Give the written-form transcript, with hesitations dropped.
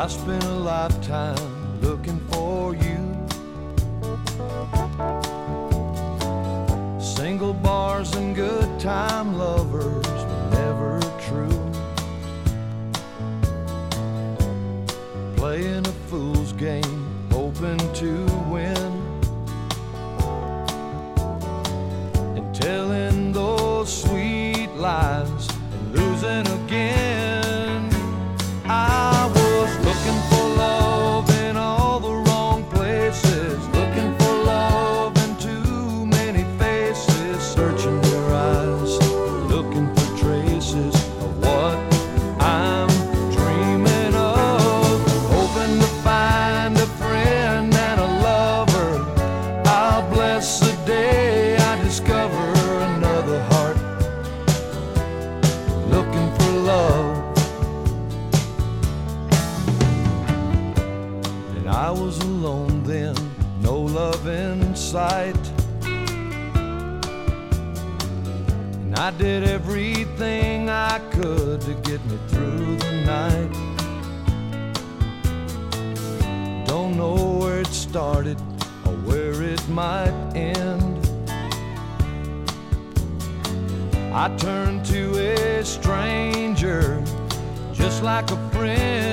I spent a lifetime looking for you. Single bars and good time lovers were never true. Playing a fool's game, hoping to win, and telling those sweet lies and losing again. I was looking for love in all the wrong places, looking for love in too many faces, searching your eyes, looking for traces of what I'm dreaming of, hoping to find a friend and a lover. I'll bless the day I discover another heart looking for love. And I was alone then, no love in sight, and I did everything I could to get me through the night. Don't know where it started or where it might end. I turned to a stranger just like a friend.